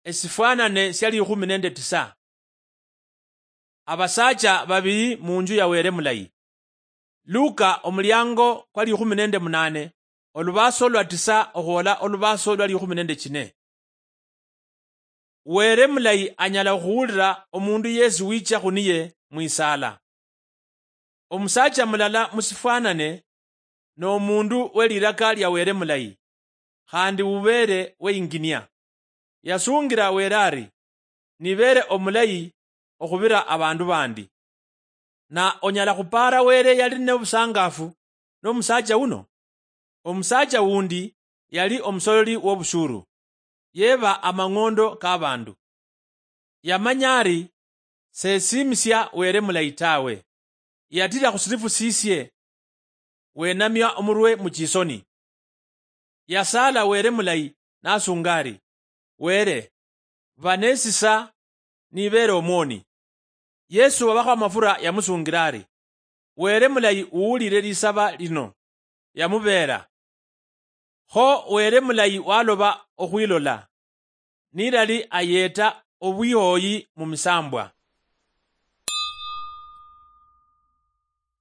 Esifanane syali 19. Abasacha babiri munju ya were mulayi. Luka omulyango kwa 18 olubaso lwa 9 okhola olubaso lwa 14. Were mulayi anyala khuwulira omundu yesi wicha khuniye mwisala. Omusacha mulala musifanane n'omundu weliraka lya were mulayi, khandi ubere weinginiya. Yasungira were ari, nibere omulayi okhubira abandu bandi. Na onyala khupara were yali ne busangafu n'omusacha uno. Omusacha wundi yali omusololi w'obushuru, yeba amang'ondo k'abandu. Yamanya ari sesimisya were mulayi tawe. Yatira khusilifu sisye wenamya omurwe muchisoni. Yasala were mulayi nasunga ari, were vanesisa nibere omwoni. Yesu wabakho amafura yamusungira ari, were mulayi uwulire lisaba lino. Yamubera. Kho were mulayi waloba okhwilola, nilali ayeta obwihoyi mu misambwa.